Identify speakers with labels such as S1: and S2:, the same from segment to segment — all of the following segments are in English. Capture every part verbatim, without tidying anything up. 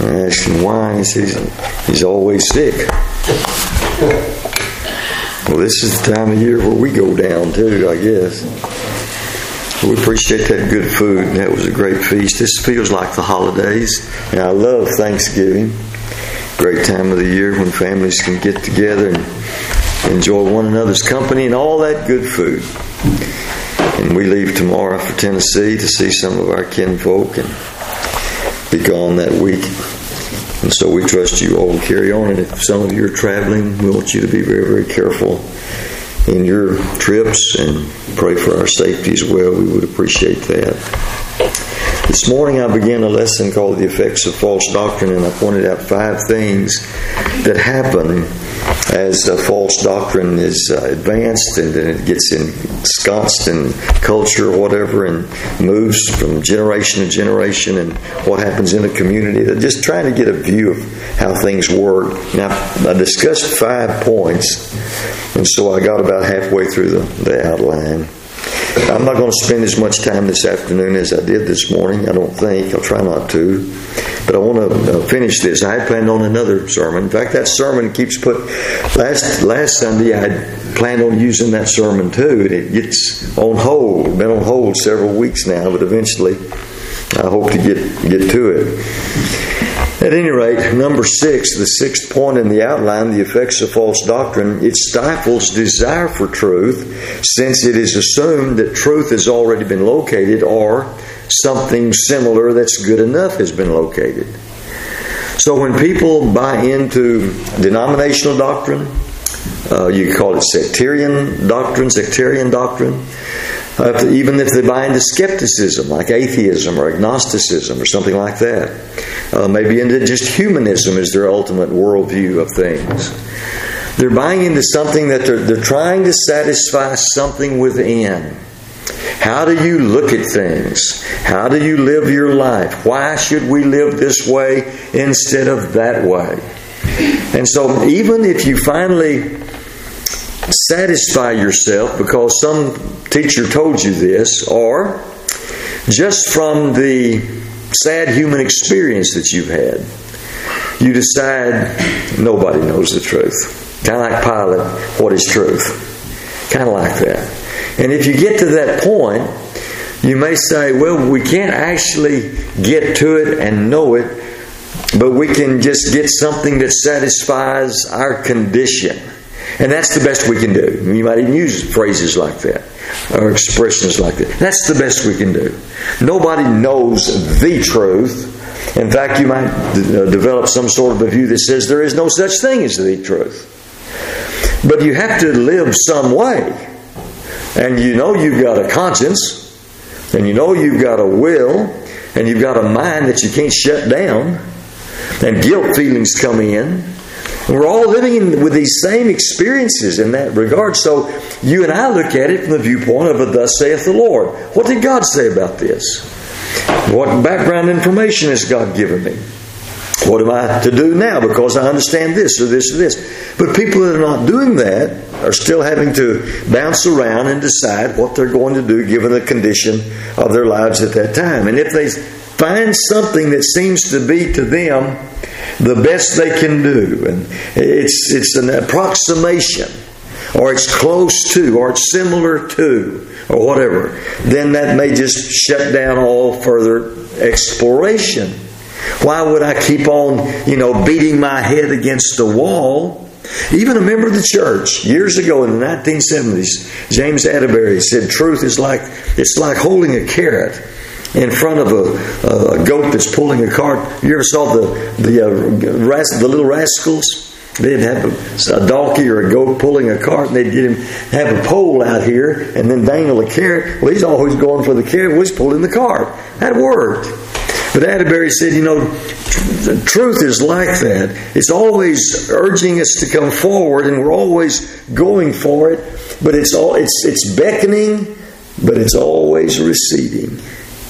S1: I asked him why. He says he's always sick. Well, this is the time of year where we go down too, I guess. We appreciate that good food. That was a great feast. This feels like the holidays. And I love Thanksgiving. Great time of the year when families can get together and enjoy one another's company and all that good food. And we leave tomorrow for Tennessee to see some of our kinfolk and be gone that week. And so we trust you all will carry on. And if some of you are traveling, we want you to be very, very careful in your trips and pray for our safety as well. We would appreciate that. This morning I began a lesson called The Effects of False Doctrine, and I pointed out five things that happen as a false doctrine is uh, advanced and then it gets ensconced in culture or whatever and moves from generation to generation, and what happens in a community. Just trying to get a view of how things work. Now, I discussed five points, and so I got about halfway through the, the outline. I'm not going to spend as much time this afternoon as I did this morning. I don't think. I'll try not to. But I want to finish this. I had planned on another sermon. In fact, that sermon keeps put... Last last Sunday, I had planned on using that sermon too. And it gets on hold. It's been on hold several weeks now, but eventually I hope to get, get to it. At any rate, number six, the sixth point in the outline, the effects of false doctrine, it stifles desire for truth, since it is assumed that truth has already been located or something similar that's good enough has been located. So when people buy into denominational doctrine, uh, you call it sectarian doctrine, sectarian doctrine, Uh, even if they buy into skepticism, like atheism or agnosticism or something like that. Uh, maybe into just humanism as their ultimate worldview of things. They're buying into something that they're, they're trying to satisfy something within. How do you look at things? How do you live your life? Why should we live this way instead of that way? And so even if you finally satisfy yourself because some teacher told you this, or just from the sad human experience that you've had, you decide nobody knows the truth. Kind of like Pilate, what is truth? Kind of like that. And if you get to that point, you may say, well, we can't actually get to it and know it, but we can just get something that satisfies our condition. And that's the best we can do. You might even use phrases like that or expressions like that. That's the best we can do. Nobody knows the truth. In fact, you might d- develop some sort of a view that says there is no such thing as the truth. But you have to live some way. And you know you've got a conscience. And you know you've got a will. And you've got a mind that you can't shut down. And guilt feelings come in. We're all living in, with these same experiences in that regard. So you and I look at it from the viewpoint of a thus saith the Lord. What did God say about this? What background information has God given me? What am I to do now because I understand this or this or this? But people that are not doing that are still having to bounce around and decide what they're going to do given the condition of their lives at that time. And if they find something that seems to be to them the best they can do, and it's it's an approximation, or it's close to, or it's similar to, or whatever, then that may just shut down all further exploration. Why would I keep on, you know, beating my head against the wall? Even a member of the church years ago in the nineteen seventies, James Atterbury said, "Truth is like it's like holding a carrot in front of a, a goat that's pulling a cart." You ever saw the the uh, ras- the little rascals? They'd have a, a donkey or a goat pulling a cart, and they'd get him have a pole out here and then dangle a carrot. Well, he's always going for the carrot. Well, he's pulling the cart. That worked. But Atterbury said, you know, tr- truth is like that. It's always urging us to come forward, and we're always going for it. But it's all it's it's beckoning, but it's always receding.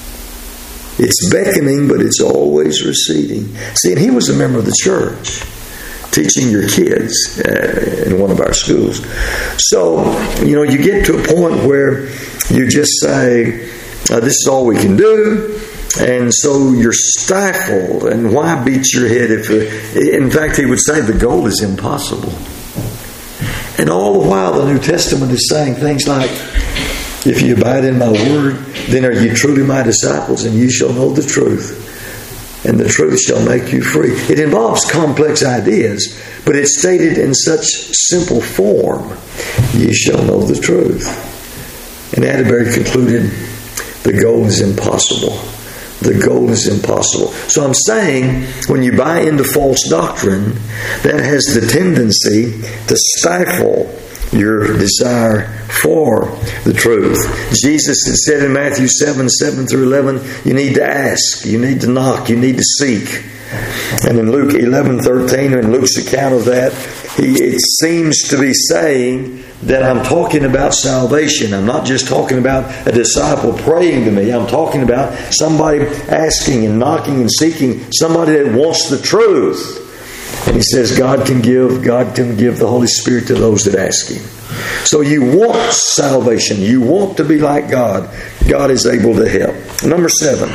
S1: It's beckoning, but it's always receding. See, and he was a member of the church, teaching your kids uh, in one of our schools. So, you know, you get to a point where you just say, uh, this is all we can do. And so you're stifled. And why beat your head if... In fact, he would say the goal is impossible. And all the while, the New Testament is saying things like, if you abide in my word, then are you truly my disciples, and you shall know the truth, and the truth shall make you free. It involves complex ideas, but it's stated in such simple form. You shall know the truth. And Atterbury concluded, the goal is impossible. The goal is impossible. So I'm saying, when you buy into false doctrine, that has the tendency to stifle your desire for the truth. Jesus had said in Matthew seven, seven through eleven, you need to ask, you need to knock, you need to seek. And in Luke eleven, thirteen, in Luke's account of that, he, it seems to be saying that I'm talking about salvation. I'm not just talking about a disciple praying to me. I'm talking about somebody asking and knocking and seeking, somebody that wants the truth. And he says God can give, God can give the Holy Spirit to those that ask Him. So you want salvation. You want to be like God. God is able to help. Number seven.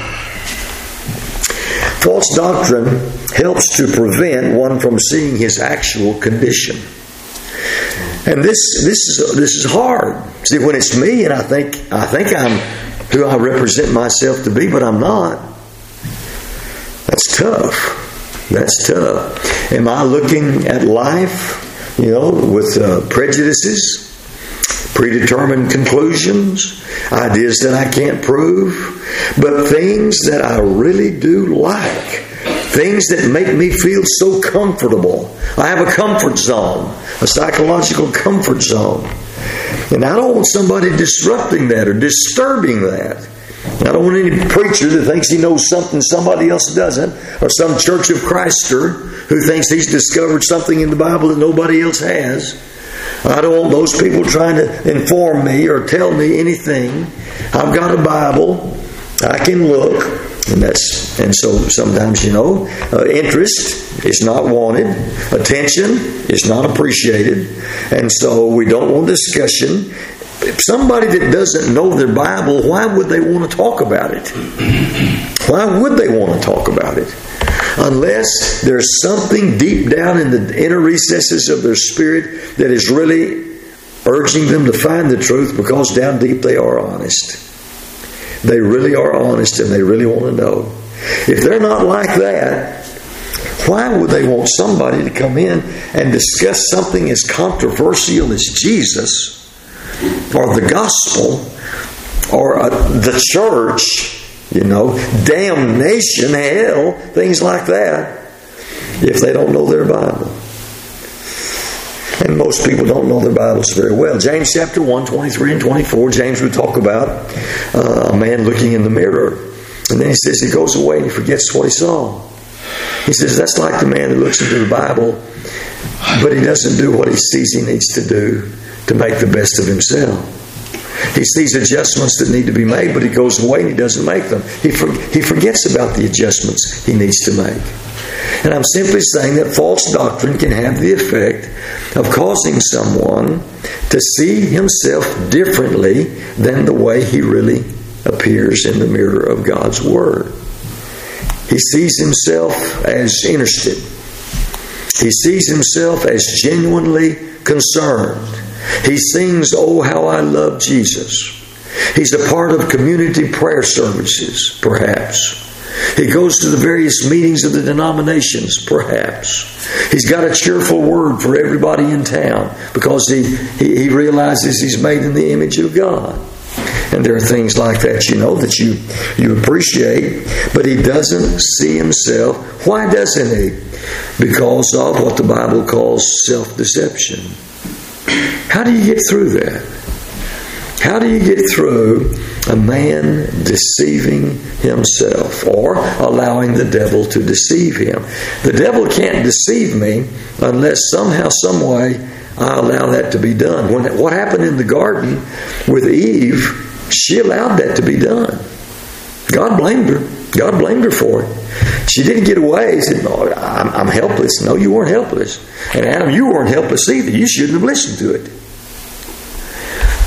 S1: False doctrine helps to prevent one from seeing his actual condition. And this this is this is hard. See, when it's me and I think I think I'm who I represent myself to be, but I'm not. That's tough. That's tough. Am I looking at life, you know, with uh, prejudices, predetermined conclusions, ideas that I can't prove, but things that I really do like, things that make me feel so comfortable. I have a comfort zone, a psychological comfort zone. And I don't want somebody disrupting that or disturbing that. I don't want any preacher that thinks he knows something somebody else doesn't, or some Church of Christer who thinks he's discovered something in the Bible that nobody else has. I don't want those people trying to inform me or tell me anything. I've got a Bible. I can look. And that's and so sometimes, you know, uh, interest is not wanted. Attention is not appreciated. And so we don't want discussion. If somebody that doesn't know their Bible, why would they want to talk about it? Why would they want to talk about it? Unless there's something deep down in the inner recesses of their spirit that is really urging them to find the truth, because down deep they are honest. They really are honest and they really want to know. If they're not like that, why would they want somebody to come in and discuss something as controversial as Jesus, or the gospel, or uh, the church, you know, damnation, hell, things like that, if they don't know their Bible? And most people don't know their Bibles very well. James chapter one, twenty-three and twenty-four, James would talk about uh, a man looking in the mirror. And then he says he goes away and he forgets what he saw. He says that's like the man who looks into the Bible, but he doesn't do what he sees he needs to do to make the best of himself. He sees adjustments that need to be made, but he goes away and he doesn't make them. He for, he forgets about the adjustments he needs to make. And I'm simply saying that false doctrine can have the effect of causing someone to see himself differently than the way he really appears in the mirror of God's Word. He sees himself as interested. He sees himself as genuinely concerned. He sings, "Oh, how I love Jesus." He's a part of community prayer services, perhaps. He goes to the various meetings of the denominations, perhaps. He's got a cheerful word for everybody in town because he, he, he realizes he's made in the image of God. And there are things like that, you know, that you, you appreciate, but he doesn't see himself. Why doesn't he? Because of what the Bible calls self-deception. How do you get through that? How do you get through a man deceiving himself or allowing the devil to deceive him? The devil can't deceive me unless somehow, some way, I allow that to be done. When what happened in the garden with Eve, she allowed that to be done. God blamed her. God blamed her for it. She didn't get away. He said, "No, I'm, I'm helpless." No, you weren't helpless. And Adam, you weren't helpless either. You shouldn't have listened to it.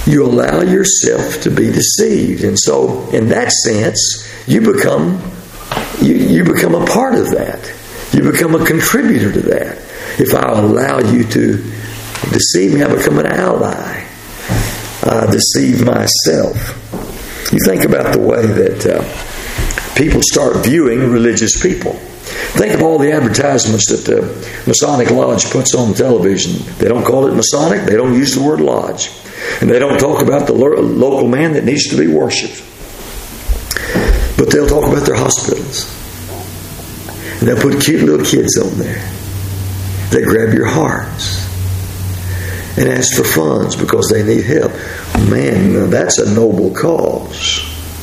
S1: you allow yourself to be deceived. And so, in that sense, you become you, you become a part of that. You become a contributor to that. If I allow you to deceive me, I become an ally. I deceive myself. You think about the way that uh, people start viewing religious people. Think of all the advertisements that the Masonic Lodge puts on television. They don't call it Masonic. They don't use the word lodge. And they don't talk about the lo- local man that needs to be worshipped. But they'll talk about their hospitals. And they'll put cute little kids on there. They grab your hearts and ask for funds because they need help. Man, that's a noble cause.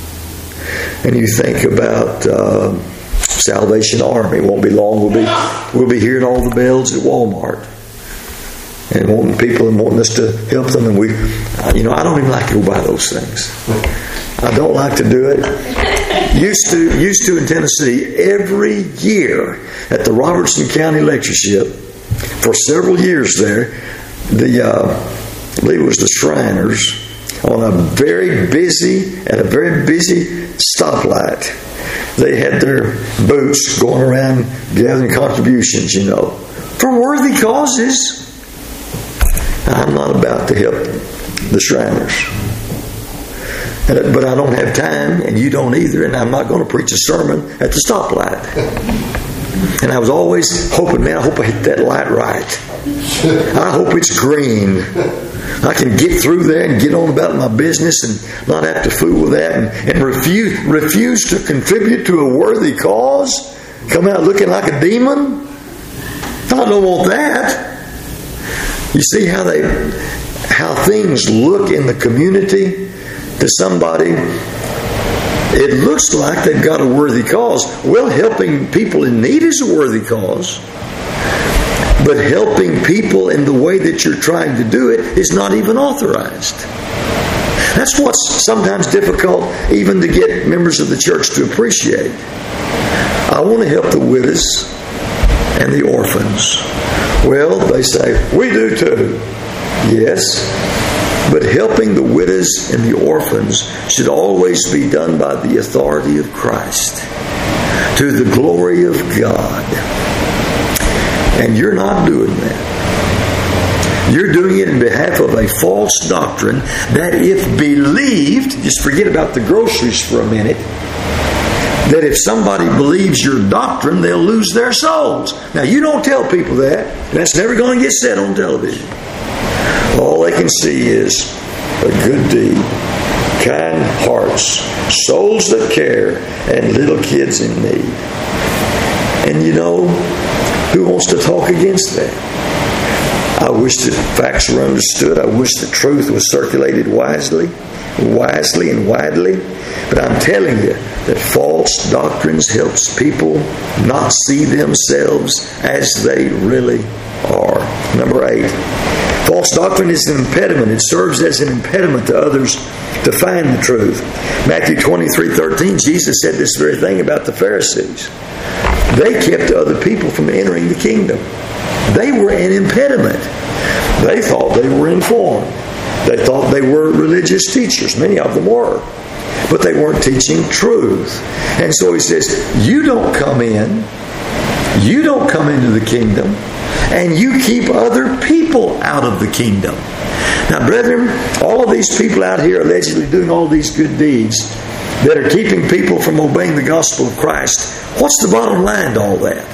S1: And you think about uh, Salvation Army. It won't be long. We'll be we'll be hearing all the bells at Walmart and wanting people and wanting us to help them. And we, you know, I don't even like to go buy those things. I don't like to do it. Used to, used to in Tennessee, every year at the Robertson County Lectureship, for several years there, the uh, I believe it was the Shriners, on a very busy, at a very busy stoplight, they had their booths going around gathering contributions, you know, for worthy causes. I'm not about to help the Shriners. But I don't have time, and you don't either, and I'm not going to preach a sermon at the stoplight. And I was always hoping, man, I hope I hit that light right. I hope it's green. I can get through there and get on about my business and not have to fool with that and, and refuse, refuse to contribute to a worthy cause. Come out looking like a demon. I don't want that. You see how they, how things look in the community to somebody. It looks like they've got a worthy cause. Well, helping people in need is a worthy cause. But helping people in the way that you're trying to do it is not even authorized. That's what's sometimes difficult even to get members of the church to appreciate. I want to help the widows and the orphans. Well, they say, we do too. Yes. But helping the widows and the orphans should always be done by the authority of Christ, to the glory of God. And you're not doing that. You're doing it in behalf of a false doctrine that, if believed, just forget about the groceries for a minute, that if somebody believes your doctrine, they'll lose their souls. Now, you don't tell people that. That's never going to get said on television. All they can see is a good deed, kind hearts, souls that care, and little kids in need. And you know, who wants to talk against that? I wish that facts were understood. I wish the truth was circulated wisely, wisely and widely. But I'm telling you that false doctrines helps people not see themselves as they really are. Number eight. False doctrine is an impediment. It serves as an impediment to others to find the truth. Matthew twenty-three thirteen, Jesus said this very thing about the Pharisees. They kept other people from entering the kingdom. They were an impediment. They thought they were informed. They thought they were religious teachers. Many of them were. But they weren't teaching truth. And so he says, you don't come in. You don't come into the kingdom. And you keep other people out of the kingdom. Now, brethren, all of these people out here allegedly doing all these good deeds that are keeping people from obeying the gospel of Christ, what's the bottom line to all that?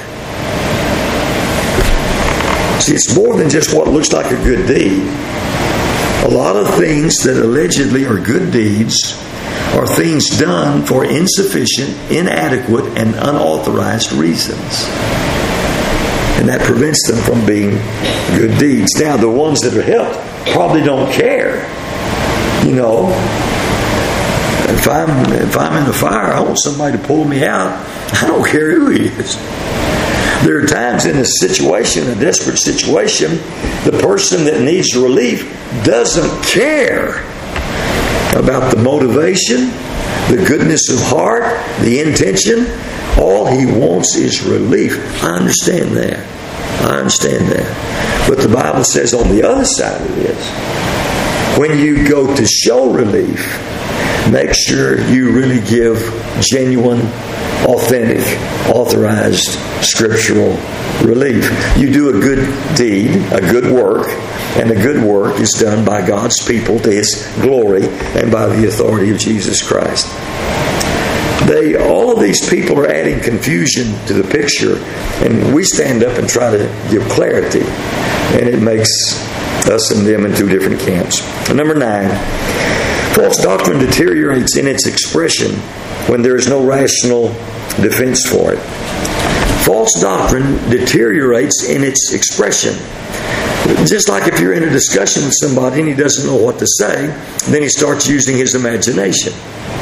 S1: See, it's more than just what looks like a good deed. A lot of things that allegedly are good deeds are things done for insufficient, inadequate, and unauthorized reasons. And that prevents them from being good deeds. Now, the ones that are helped probably don't care. You know, if I'm if I'm in the fire, I want somebody to pull me out. I don't care who he is. There are times in a situation, a desperate situation, the person that needs relief doesn't care about the motivation, the goodness of heart, the intention. All he wants is relief. I understand that. I understand that. But the Bible says on the other side of this, When you go to show relief, make sure you really give genuine, authentic, authorized scriptural relief. You do a good deed, a good work, and a good work is done by God's people to His glory and by the authority of Jesus Christ. They, all of these people are adding confusion to the picture, and we stand up and try to give clarity, and it makes us and them in two different camps. Number nine, false doctrine deteriorates in its expression when there is no rational defense for it. False doctrine deteriorates in its expression. Just like if you're in a discussion with somebody and he doesn't know what to say, then he starts using his imagination.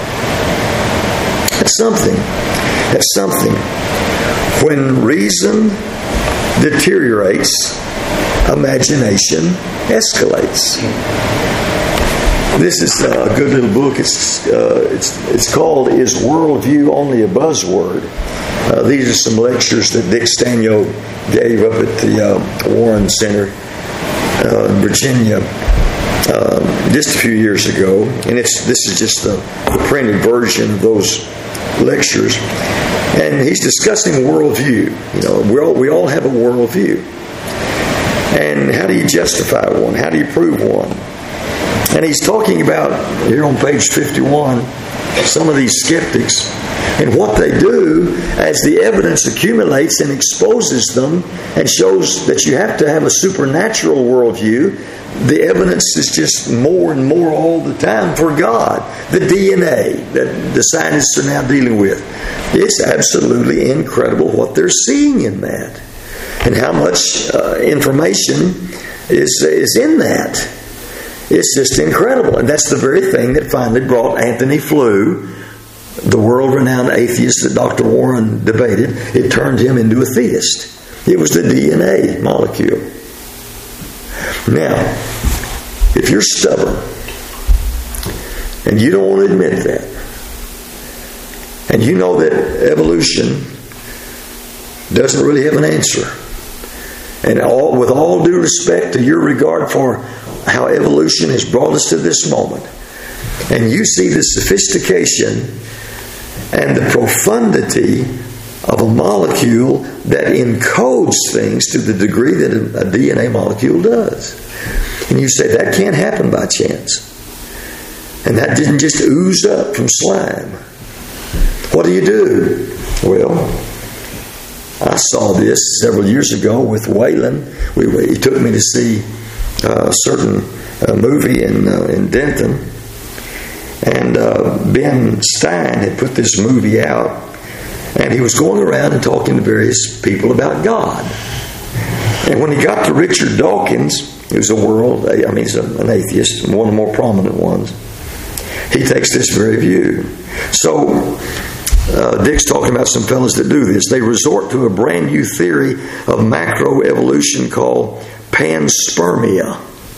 S1: That's something. That's something. When reason deteriorates, imagination escalates. This is a good little book. It's uh, it's it's called "Is Worldview Only a Buzzword?" Uh, these are some lectures that Dick Stanyo gave up at the uh, Warren Center uh, in Virginia uh, just a few years ago, and it's this is just the, the printed version of those lectures. And he's discussing worldview. You know, we all we all have a worldview, and how do you justify one? How do you prove one? And he's talking about, here on page fifty-one, some of these skeptics and what they do as the evidence accumulates and exposes them and shows that you have to have a supernatural worldview. The evidence is just more and more all the time for God. The D N A that the scientists are now dealing with. It's absolutely incredible what they're seeing in that. And how much uh, information is, is in that. It's just incredible. And that's the very thing that finally brought Anthony Flew, the world-renowned atheist that Doctor Warren debated. It turned him into a theist. It was the D N A molecule. Now, if you're stubborn and you don't want to admit that, and you know that evolution doesn't really have an answer, and all, with all due respect to your regard for how evolution has brought us to this moment, and you see the sophistication and the profundity of a molecule that encodes things to the degree that a D N A molecule does, and you say that can't happen by chance, and that didn't just ooze up from slime, what do you do? Well, I saw this several years ago with Waylon. We, he took me to see a certain uh, movie in uh, in Denton, and uh, Ben Stein had put this movie out, and he was going around and talking to various people about God. And when he got to Richard Dawkins, who's a world, I mean, he's an atheist, and one of the more prominent ones, he takes this very view. So Uh, Dick's talking about some fellas that do this. They resort to a brand new theory of macroevolution called panspermia.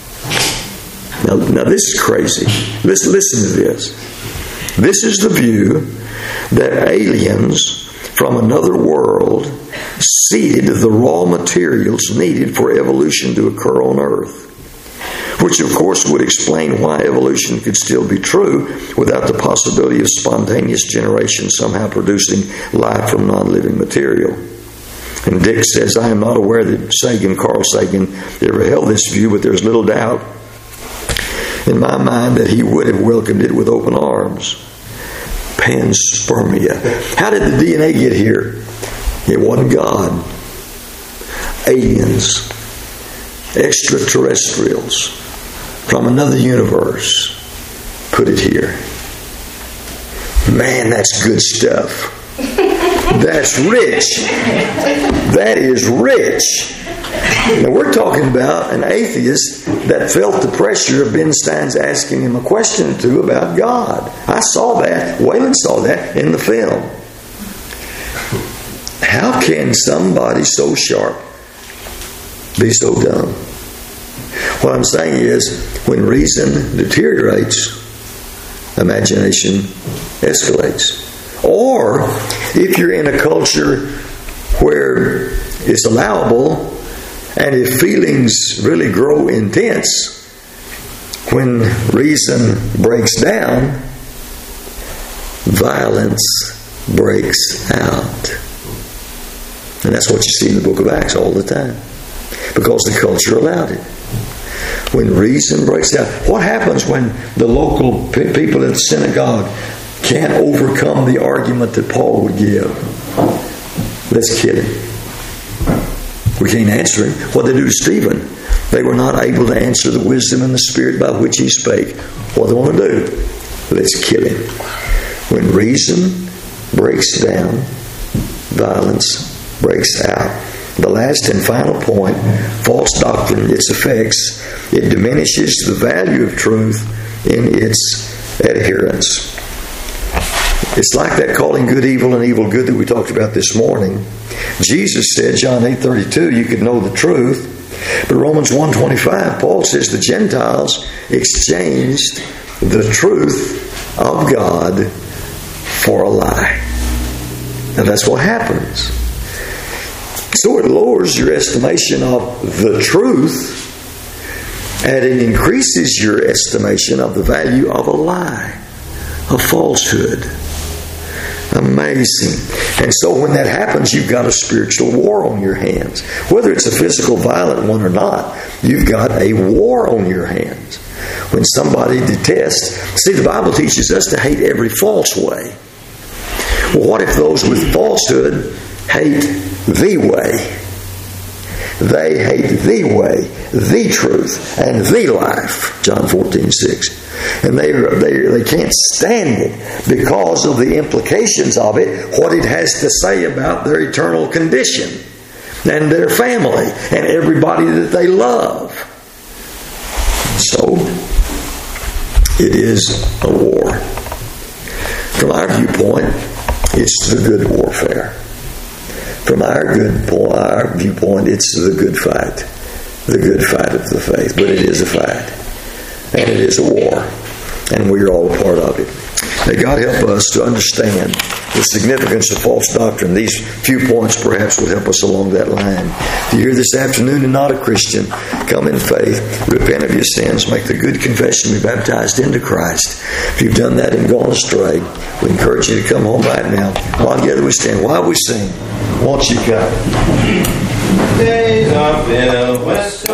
S1: Now, now this is crazy. Listen, listen to this. This is the view that aliens from another world seeded the raw materials needed for evolution to occur on Earth. Which, of course, would explain why evolution could still be true without the possibility of spontaneous generation somehow producing life from non-living material. And Dick says, I am not aware that Sagan, Carl Sagan, ever held this view, but there's little doubt in my mind that he would have welcomed it with open arms. Panspermia. How did the D N A get here? It wasn't God. Aliens. Extraterrestrials. From another universe, put it here. Man, that's good stuff. That's rich. That is rich. Now we're talking about an atheist that felt the pressure of Ben Stein's asking him a question or two about God. I saw that. Waylon saw that in the film. How can somebody so sharp be so dumb? What I'm saying is, when reason deteriorates, imagination escalates. Or, if you're in a culture where it's allowable, and if feelings really grow intense, When reason breaks down, violence breaks out. And that's what you see in the book of Acts all the time. Because the culture allowed it. When reason breaks down. What happens when the local pe- people in the synagogue can't overcome the argument that Paul would give? Let's kill him. We can't answer him. What did they do to Stephen? They were not able to answer the wisdom and the spirit by which he spake. What do they want to do? Let's kill him. When reason breaks down, violence breaks out. The last and final point, false doctrine, its effects, it diminishes the value of truth in its adherents. It's like that calling good evil and evil good that we talked about this morning. Jesus said, John eight thirty-two, you could know the truth. But Romans one twenty-five, Paul says the Gentiles exchanged the truth of God for a lie. And that's what happens. So it lowers your estimation of the truth, and it increases your estimation of the value of a lie, a falsehood. Amazing. And so when that happens, you've got a spiritual war on your hands. Whether it's a physical, violent one or not, you've got a war on your hands. When somebody detests, see, the Bible teaches us to hate every false way. Well, what if those with falsehood hate the way? They hate the way, the truth, and the life. John fourteen six. And they, they, they can't stand it because of the implications of it, what it has to say about their eternal condition and their family and everybody that they love. So, it is a war. From our viewpoint, it's the good warfare. From our good point, our viewpoint, it's the good fight. The good fight of the faith. But it is a fight. And it is a war. And we are all a part of it. May God help us to understand the significance of false doctrine. These few points perhaps will help us along that line. If you're here this afternoon and not a Christian, come in faith, repent of your sins, make the good confession, be baptized into Christ. If you've done that and gone astray, we encourage you to come home right now. While together we stand, while we sing, won't you come?
S2: Days are filled with